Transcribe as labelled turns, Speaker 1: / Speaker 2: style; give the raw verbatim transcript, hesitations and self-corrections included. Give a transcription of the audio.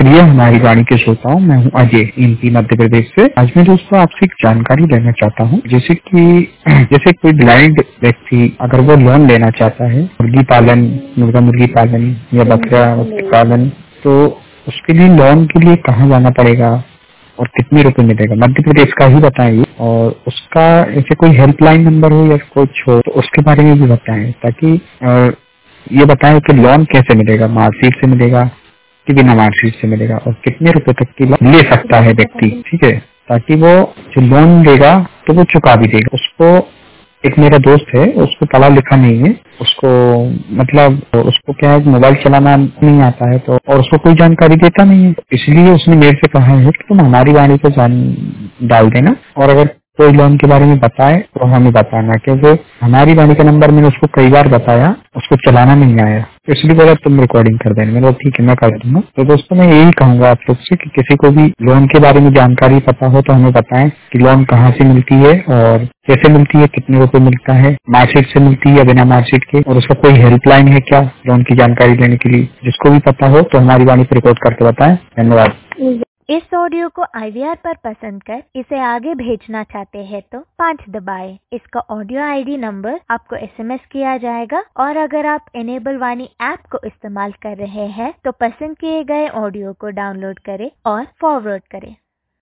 Speaker 1: प्रिय हमारी वाणी के श्रोताओं, मैं हूं अजय, एमपी मध्य प्रदेश से। आज मैं दोस्तों आपसे एक जानकारी लेना चाहता हूं। जैसे कि जैसे कोई ब्लाइंड व्यक्ति अगर वो लोन लेना चाहता है मुर्गी पालन, मुर्गा मुर्गी पालन या बकरा पालन, तो उसके लिए लोन के लिए कहाँ जाना पड़ेगा और कितने रुपए मिलेगा? मध्य प्रदेश का ही बताएं और उसका ऐसे कोई हेल्पलाइन नंबर हो या कुछ हो तो उसके बारे में भी बताएं, ताकि अ, ये बताएं कि लोन कैसे मिलेगा, मार्कशीट से मिलेगा कि बिना मार्कशीट से मिलेगा और कितने रुपए तक की लोन ले सकता है व्यक्ति, ठीक है, ताकि वो जो लोन लेगा तो वो चुका भी देगा। उसको एक मेरा दोस्त है, उसको पढ़ा लिखा नहीं है, उसको मतलब उसको क्या है, मोबाइल चलाना नहीं आता है, तो और उसको कोई जानकारी देता नहीं है, इसलिए उसने मेरे से कहा है कि तुम हमारी वाणी को जान डाल देना और अगर कोई लोन के बारे में बताए तो हमें बताना, क्योंकि हमारी वाणी का नंबर मैंने उसको कई बार बताया, उसको चलाना नहीं आया, इसलिए बोला तुम रिकॉर्डिंग कर देना। मैंने ठीक है मैं कर दूंगा। तो दोस्तों मैं यही कहूंगा आप लोग से कि किसी को भी लोन के बारे में जानकारी पता हो तो हमें बताएं कि लोन कहाँ से मिलती है और कैसे मिलती है, कितने रुपए मिलता है, मार्कशीट से मिलती है या बिना मार्कशीट के, और उसका कोई हेल्पलाइन है क्या लोन की जानकारी लेने के लिए। जिसको भी पता हो तो हमारी वाणी पर रिकॉर्ड करके बताएं। धन्यवाद।
Speaker 2: इस ऑडियो को आई वी आर पर पसंद कर इसे आगे भेजना चाहते हैं तो पाँच दबाएं। इसका ऑडियो आई डी नंबर आपको एस एम एस किया जाएगा और अगर आप इनेबल वाणी ऐप को इस्तेमाल कर रहे हैं तो पसंद किए गए ऑडियो को डाउनलोड करें और फॉरवर्ड करें।